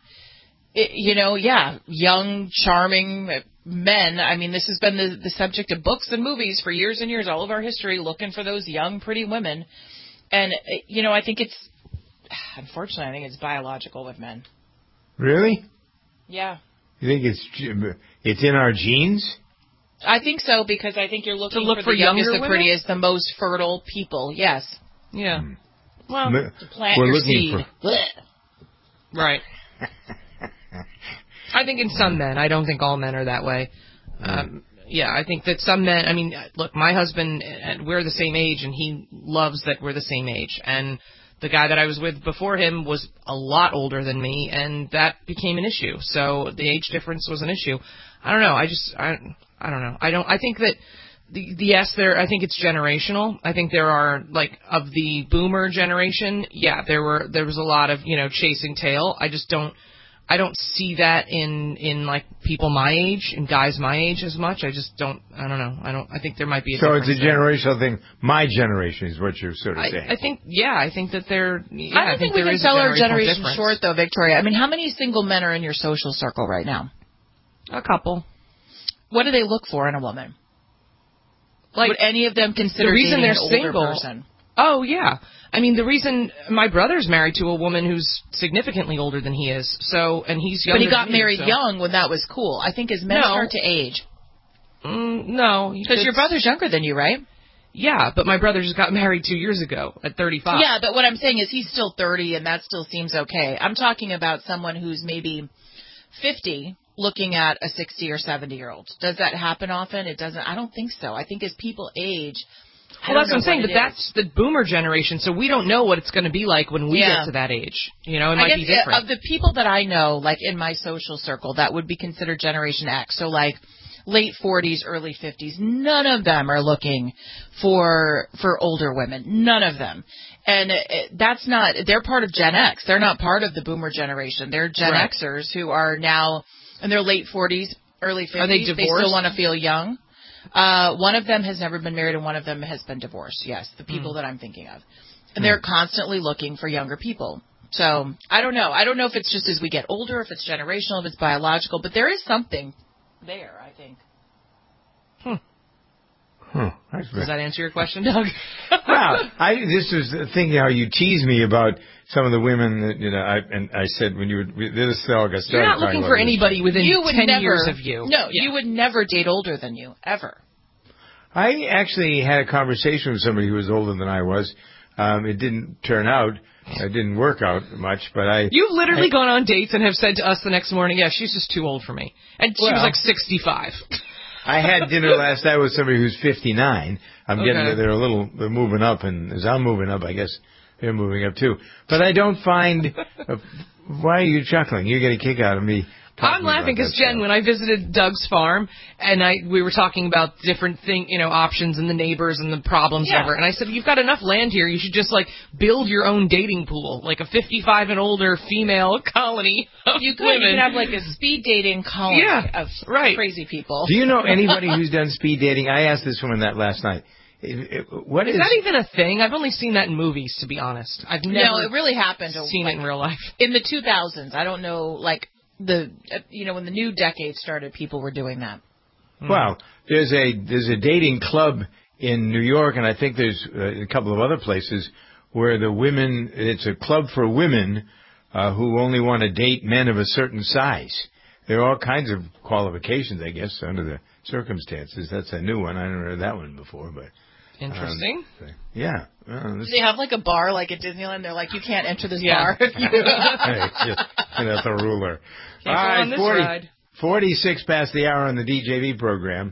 [SPEAKER 4] young, charming men. I mean, this has been the subject of books and movies for years and years, all of our history, looking for those young, pretty women. And, I think unfortunately, it's biological with men.
[SPEAKER 2] Really?
[SPEAKER 4] Yeah.
[SPEAKER 2] You think it's in our genes?
[SPEAKER 4] I think so, because I think you're looking for the youngest, the prettiest, the most fertile people. Yes.
[SPEAKER 3] Yeah.
[SPEAKER 4] Well, to plant your seed.
[SPEAKER 3] Right. I think in some men. I don't think all men are that way. I think that some men, look, my husband, we're the same age, and he loves that we're the same age. And the guy that I was with before him was a lot older than me, and that became an issue. So the age difference was an issue. I don't know. I don't know. I think that I think it's generational. I think there are, of the boomer generation, there was a lot of, chasing tail. I don't see that in people my age and guys my age as much. I just don't. I don't know. I think there might be a difference.
[SPEAKER 2] So it's a generational thing. My generation is what you're sort of saying.
[SPEAKER 3] I think that there.
[SPEAKER 4] I don't think we can sell our generation short, though, Victoria. How many single men are in your social circle right now?
[SPEAKER 3] A couple.
[SPEAKER 4] What do they look for in a woman? Would any of them consider
[SPEAKER 3] the reason they're
[SPEAKER 4] an older
[SPEAKER 3] single?
[SPEAKER 4] Person?
[SPEAKER 3] Oh, yeah. The reason my brother's married to a woman who's significantly older than he is, and he's younger.
[SPEAKER 4] But he got
[SPEAKER 3] than me,
[SPEAKER 4] married young when that was cool. I think as men start to age.
[SPEAKER 3] No.
[SPEAKER 4] Because your brother's younger than you, right?
[SPEAKER 3] Yeah, but my brother just got married 2 years ago at 35.
[SPEAKER 4] Yeah, but what I'm saying is he's still 30, and that still seems okay. I'm talking about someone who's maybe 50 looking at a 60 or 70-year-old. Does that happen often? It doesn't. I don't think so. I think as people age...
[SPEAKER 3] Well, that's what I'm saying, but that's the boomer generation, so we don't know what it's going to be like when we get to that age. It might be different.
[SPEAKER 4] Of the people that I know, in my social circle, that would be considered Generation X, so late 40s, early 50s, none of them are looking for older women. None of them. And they're part of Gen X. They're not part of the boomer generation. They're Gen Xers who are now in their late 40s, early 50s.
[SPEAKER 3] Are they divorced?
[SPEAKER 4] They still want to feel young. One of them has never been married and one of them has been divorced. Yes, the people that I'm thinking of. And they're constantly looking for younger people. So I don't know. I don't know if it's just as we get older, if it's generational, if it's biological, but there is something there, I think.
[SPEAKER 3] Does that answer your question, Doug?
[SPEAKER 2] Well, this was thinking how you teased me about some of the women that, I said when this all got started.
[SPEAKER 3] You're not looking for anybody within 10 years of you.
[SPEAKER 4] No, you would never date older than you, ever.
[SPEAKER 2] I actually had a conversation with somebody who was older than I was. It didn't turn out. It didn't work out much, but
[SPEAKER 3] You've literally gone on dates and have said to us the next morning, yeah, she's just too old for me. And she was like 65.
[SPEAKER 2] I had dinner last night with somebody who's 59. I'm getting, they're moving up, and as I'm moving up, I guess they're moving up too. But I don't find, why are you chuckling? You get a kick out of me.
[SPEAKER 3] I'm laughing because, Jen, when I visited Doug's farm and we were talking about different options and the neighbors and the problems ever, and I said, you've got enough land here. You should just, build your own dating pool, like a 55 and older female colony of
[SPEAKER 4] You could.
[SPEAKER 3] women.
[SPEAKER 4] You could have, a speed dating colony of crazy people.
[SPEAKER 2] Do you know anybody who's done speed dating? I asked this woman that last night. What is
[SPEAKER 3] that even a thing? I've only seen that in movies, to be honest. I've never
[SPEAKER 4] No, it really happened.
[SPEAKER 3] Seen it in real life.
[SPEAKER 4] In the 2000s. I don't know, when the new decade started, people were doing that.
[SPEAKER 2] Well, there's a dating club in New York, and I think there's a couple of other places where it's a club for women who only want to date men of a certain size. There are all kinds of qualifications, I guess, under the circumstances. That's a new one. I never heard that one before, but
[SPEAKER 3] interesting.
[SPEAKER 2] Yeah.
[SPEAKER 4] Do they have a bar like at Disneyland? They're like, you can't enter this bar if you
[SPEAKER 2] that's a ruler.
[SPEAKER 3] Can't go on this ride.
[SPEAKER 2] 46 past the hour on the DJV program.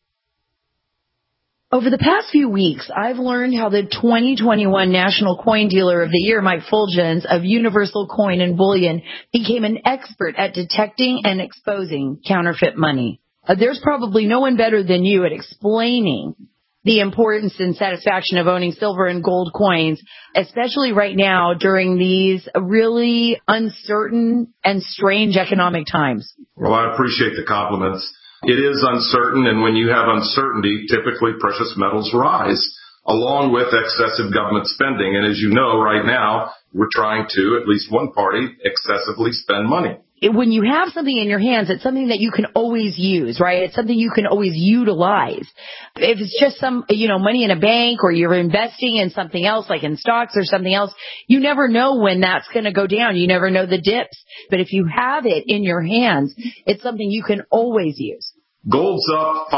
[SPEAKER 17] Over the past few weeks, I've learned how the 2021 National Coin Dealer of the Year, Mike Fulgens of Universal Coin and Bullion, became an expert at detecting and exposing counterfeit money. There's probably no one better than you at explaining the importance and satisfaction of owning silver and gold coins, especially right now during these really uncertain and strange economic times.
[SPEAKER 18] Well, I appreciate the compliments. It is uncertain, and when you have uncertainty, typically precious metals rise, along with excessive government spending. And as you know, right now, we're trying to, at least one party, excessively spend money.
[SPEAKER 17] When you have something in your hands, it's something that you can always use, right? It's something you can always utilize. If it's just some, money in a bank, or you're investing in something else, like in stocks or something else, you never know when that's going to go down. You never know the dips. But if you have it in your hands, it's something you can always use.
[SPEAKER 18] Gold's up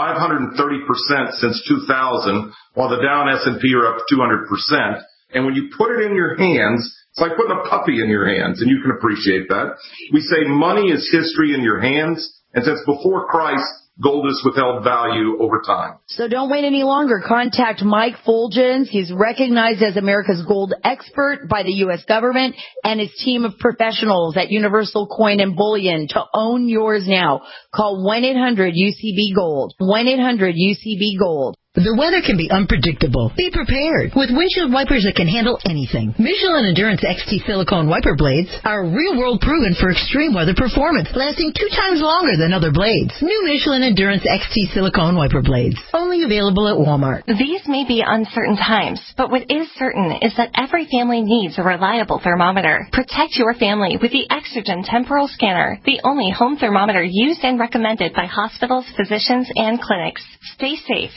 [SPEAKER 18] 530% since 2000, while the Dow and S&P are up 200%. And when you put it in your hands, it's like putting a puppy in your hands, and you can appreciate that. We say money is history in your hands, and since before Christ, gold has withheld value over time.
[SPEAKER 17] So don't wait any longer. Contact Mike Fulgens. He's recognized as America's gold expert by the U.S. government and his team of professionals at Universal Coin and Bullion to own yours now. Call 1-800-UCB-GOLD. 1-800-UCB-GOLD.
[SPEAKER 19] The weather can be unpredictable. Be prepared with windshield wipers that can handle anything. Michelin Endurance XT silicone wiper blades are real-world proven for extreme weather performance, lasting 2 times longer than other blades. New Michelin Endurance XT silicone wiper blades, only available at Walmart.
[SPEAKER 20] These may be uncertain times, but what is certain is that every family needs a reliable thermometer. Protect your family with the Exergen Temporal Scanner, the only home thermometer used and recommended by hospitals, physicians, and clinics. Stay safe.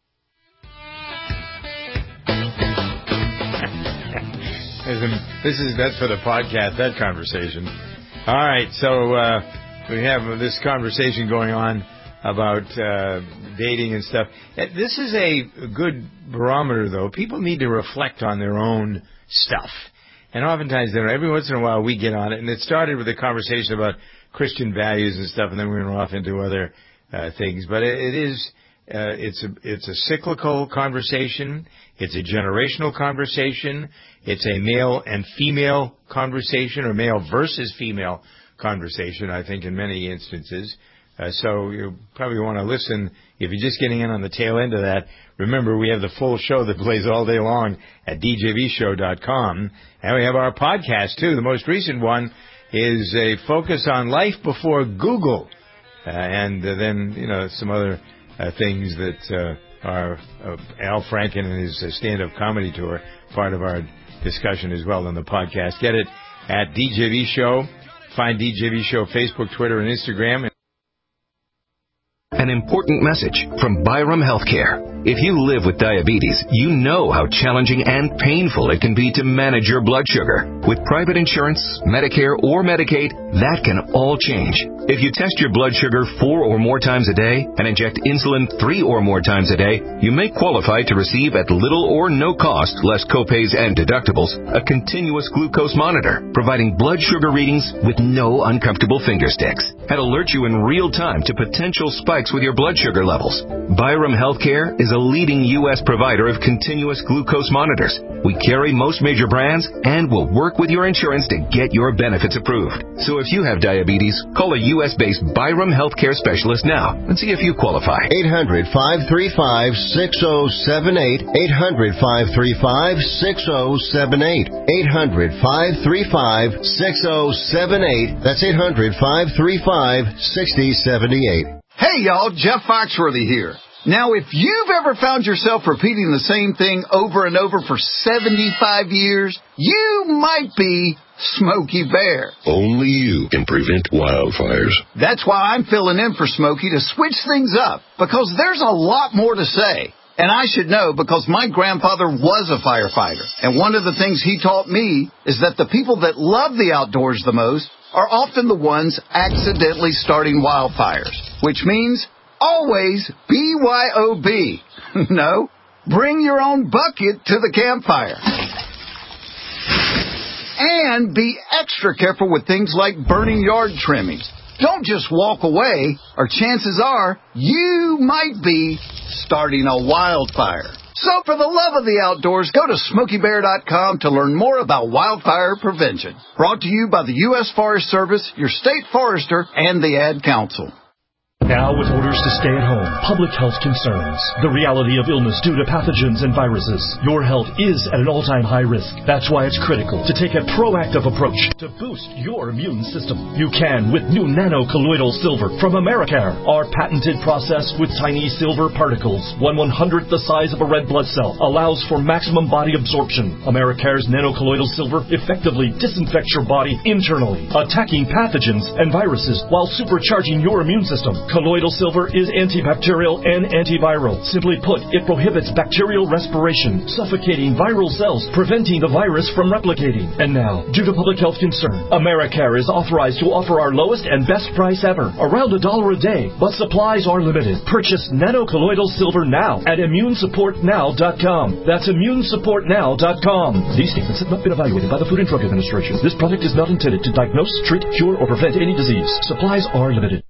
[SPEAKER 2] That's for the podcast, that conversation. All right, so we have this conversation going on about dating and stuff. This is a good barometer, though. People need to reflect on their own stuff. And oftentimes, every once in a while, we get on it. And it started with a conversation about Christian values and stuff, and then we went off into other things. But it's a cyclical conversation. It's a generational conversation. It's a male and female conversation, or male versus female conversation, I think, in many instances. So you probably want to listen. If you're just getting in on the tail end of that, remember we have the full show that plays all day long at djvshow.com. And we have our podcast, too. The most recent one is a focus on life before Google. And then, some other things that are Al Franken and his stand-up comedy tour, part of our discussion as well on the podcast. Get it at DJV Show. Find DJV Show Facebook, Twitter, and Instagram.
[SPEAKER 21] An an important message from Byram Healthcare. If you live with diabetes, you know how challenging and painful it can be to manage your blood sugar. With private insurance, Medicare, or Medicaid, that can all change. If you test your blood sugar 4 or more times a day and inject insulin 3 or more times a day, you may qualify to receive at little or no cost, less copays and deductibles, a continuous glucose monitor, providing blood sugar readings with no uncomfortable finger sticks, and alert you in real time to potential spikes with your blood sugar levels. Byram Healthcare is a leading U.S. provider of continuous glucose monitors. We carry most major brands and will work with your insurance to get your benefits approved. So if you have diabetes, call a U.S.-based Byram Healthcare specialist now and see if you qualify.
[SPEAKER 22] 800-535-6078. 800-535-6078. 800-535-6078. That's 800-535-6078.
[SPEAKER 23] Hey y'all, Jeff Foxworthy here. Now, if you've ever found yourself repeating the same thing over and over for 75 years, you might be Smokey Bear.
[SPEAKER 24] Only you can prevent wildfires.
[SPEAKER 23] That's why I'm filling in for Smokey to switch things up, because there's a lot more to say. And I should know because my grandfather was a firefighter. And one of the things he taught me is that the people that love the outdoors the most are often the ones accidentally starting wildfires, which means always BYOB. No, bring your own bucket to the campfire. And be extra careful with things like burning yard trimmings. Don't just walk away, or chances are you might be starting a wildfire. So for the love of the outdoors, go to SmokeyBear.com to learn more about wildfire prevention. Brought to you by the U.S. Forest Service, your state forester, and the Ad Council.
[SPEAKER 15] Now with orders to stay at home, public health concerns, the reality of illness due to pathogens and viruses. Your health is at an all-time high risk. That's why it's critical to take a proactive approach to boost your immune system. You can with new nano-colloidal silver from Americare. Our patented process with tiny silver particles, 1/100th the size of a red blood cell, allows for maximum body absorption. Americare's nano-colloidal silver effectively disinfects your body internally, attacking pathogens and viruses while supercharging your immune system. Colloidal silver is antibacterial and antiviral. Simply put, it prohibits bacterial respiration, suffocating viral cells, preventing the virus from replicating. And now, due to public health concern, Americare is authorized to offer our lowest and best price ever, around $1 a day, but supplies are limited. Purchase nano-colloidal silver now at ImmuneSupportNow.com. That's ImmuneSupportNow.com. These statements have not been evaluated by the Food and Drug Administration. This product is not intended to diagnose, treat, cure, or prevent any disease. Supplies are limited.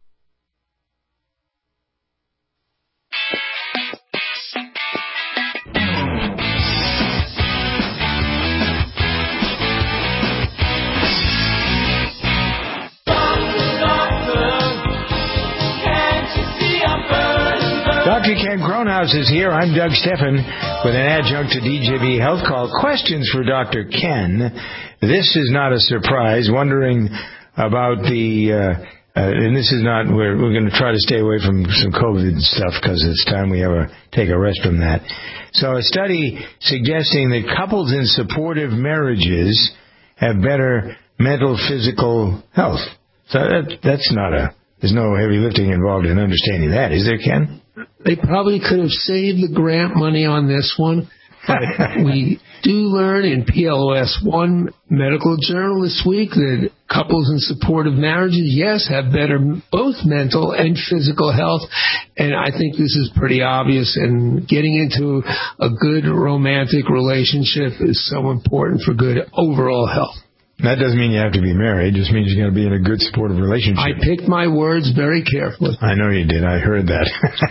[SPEAKER 2] Dr. Ken Kronhaus is here. I'm Doug Steffen with an adjunct to DJB Health Call. Questions for Dr. Ken. This is not a surprise. Wondering about and this is not, we're going to try to stay away from some COVID stuff because it's time we take a rest from that. So a study suggesting that couples in supportive marriages have better mental, physical health. So that's not there's no heavy lifting involved in understanding that, is there, Ken?
[SPEAKER 25] They probably could have saved the grant money on this one, but we do learn in PLOS One medical journal this week that couples in supportive marriages, yes, have better both mental and physical health, and I think this is pretty obvious, and getting into a good romantic relationship is so important for good overall health.
[SPEAKER 2] That doesn't mean you have to be married. It just means you got to be in a good supportive relationship.
[SPEAKER 25] I picked my words very carefully.
[SPEAKER 2] I know you did. I heard that.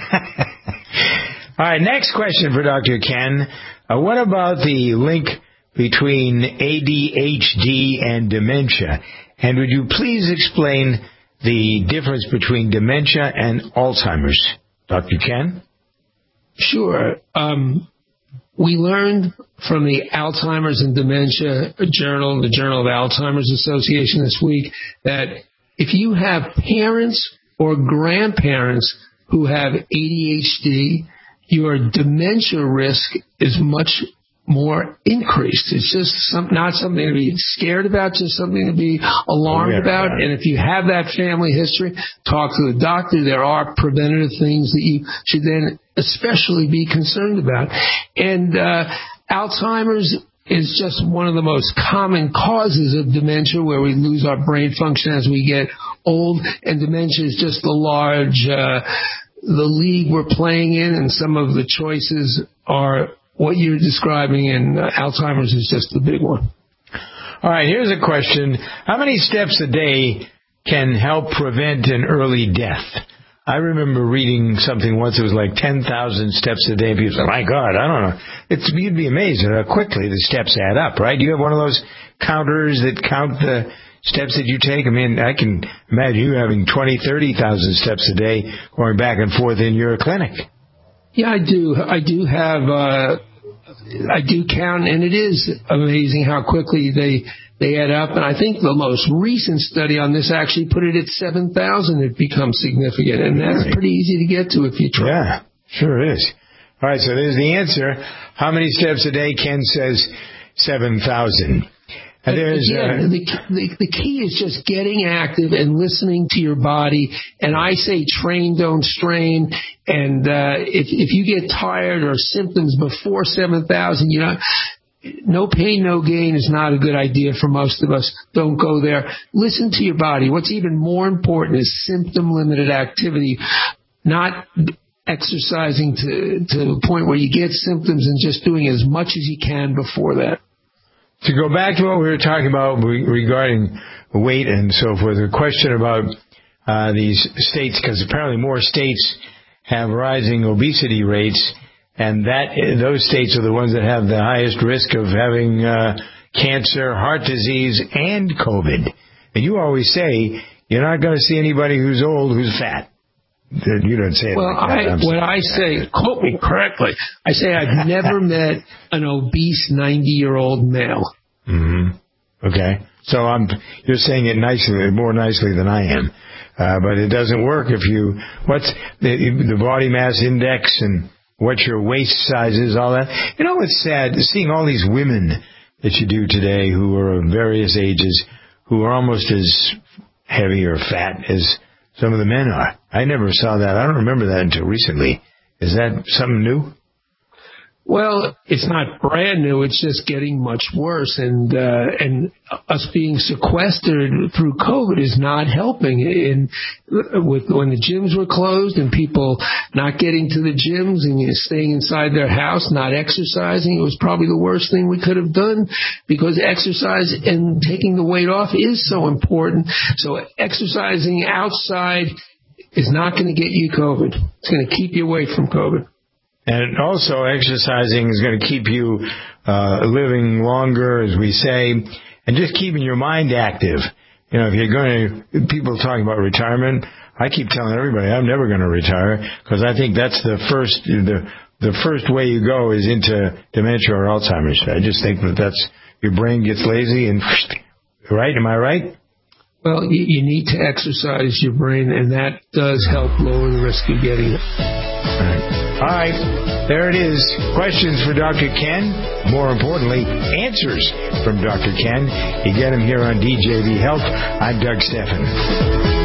[SPEAKER 2] All right, next question for Dr. Ken. What about the link between ADHD and dementia? And would you please explain the difference between dementia and Alzheimer's, Dr. Ken?
[SPEAKER 25] Sure. We learned from the Alzheimer's and Dementia Journal, the Journal of Alzheimer's Association this week, that if you have parents or grandparents who have ADHD, your dementia risk is much more increased. It's just not something to be scared about, just something to be alarmed about. And if you have that family history, talk to the doctor. There are preventative things that you should then especially be concerned about. And Alzheimer's is just one of the most common causes of dementia, where we lose our brain function as we get old, and dementia is just the league we're playing in, and some of the choices are what you're describing, and Alzheimer's is just the big one.
[SPEAKER 2] All right, here's a question. How many steps a day can help prevent an early death? I remember reading something once. It was like 10,000 steps a day. People said, my God, I don't know. You'd be amazed at how quickly the steps add up, right? Do you have one of those counters that count the steps that you take? I mean, I can imagine you having 20,000, 30,000 steps a day going back and forth in your clinic.
[SPEAKER 25] Yeah, I do. I do count, and it is amazing how quickly they add up. And I think the most recent study on this actually put it at 7,000. It becomes significant, and that's pretty easy to get to if you try.
[SPEAKER 2] Yeah, sure is. All right, so there's the answer. How many steps a day? Ken says 7,000. And
[SPEAKER 25] the key is just getting active and listening to your body. And I say train, don't strain. And if you get tired or symptoms before 7,000, no pain, no gain is not a good idea for most of us. Don't go there. Listen to your body. What's even more important is symptom-limited activity, not exercising to the point where you get symptoms, and just doing as much as you can before that.
[SPEAKER 2] To go back to what we were talking about regarding weight and so forth, the question about these states, because apparently more states have rising obesity rates, and those states are the ones that have the highest risk of having cancer, heart disease, and COVID. And you always say you're not going to see anybody who's old who's fat. You don't say it like that.
[SPEAKER 25] When I say, quote me correctly, I say I've never met an obese 90-year-old male.
[SPEAKER 2] Mm-hmm. Okay. So you're saying it more nicely than I am. But it doesn't work what's the body mass index and what your waist size is, all that. It's sad seeing all these women that you do today who are of various ages, who are almost as heavy or fat as some of the men are. I never saw that. I don't remember that until recently. Is that something new?
[SPEAKER 25] Well, it's not brand new. It's just getting much worse, and us being sequestered through COVID is not helping. And when the gyms were closed and people not getting to the gyms and staying inside their house, not exercising, it was probably the worst thing we could have done, because exercise and taking the weight off is so important. So exercising outside is not going to get you COVID. It's going to keep you away from COVID.
[SPEAKER 2] And also, exercising is going to keep you living longer, as we say, and just keeping your mind active. If you're going to, people talking about retirement, I keep telling everybody I'm never going to retire, because I think that's the first way you go is into dementia or Alzheimer's. I just think that's your brain gets lazy and right. Am I right?
[SPEAKER 25] Well, you need to exercise your brain, and that does help lower the risk of getting it.
[SPEAKER 2] All right. There it is. Questions for Dr. Ken. More importantly, answers from Dr. Ken. You get them here on DJV Health. I'm Doug Steffen.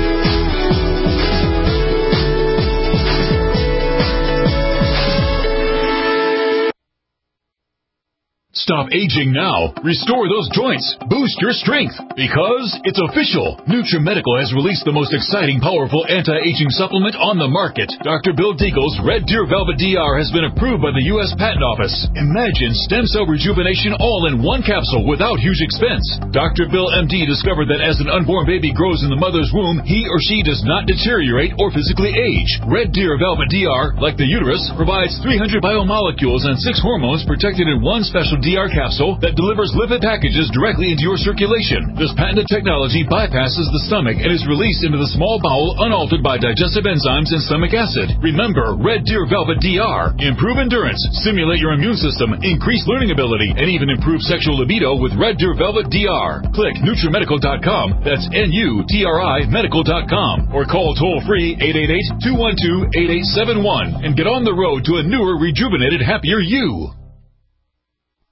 [SPEAKER 11] Stop aging now. Restore those joints. Boost your strength. Because it's official. NutriMedical has released the most exciting, powerful anti-aging supplement on the market. Dr. Bill Deagle's Red Deer Velvet DR has been approved by the U.S. Patent Office. Imagine stem cell rejuvenation all in one capsule without huge expense. Dr. Bill MD discovered that as an unborn baby grows in the mother's womb, he or she does not deteriorate or physically age. Red Deer Velvet DR, like the uterus, provides 300 biomolecules and 6 hormones protected in one special DR capsule that delivers lipid packages directly into your circulation. This patented technology bypasses the stomach and is released into the small bowel unaltered by digestive enzymes and stomach acid. Remember, Red Deer Velvet DR. Improve endurance, stimulate your immune system, increase learning ability, and even improve sexual libido with Red Deer Velvet DR. Click NutriMedical.com. That's NUTRI Medical.com. Or call toll-free 888-212-8871 and get on the road to a newer, rejuvenated, happier you.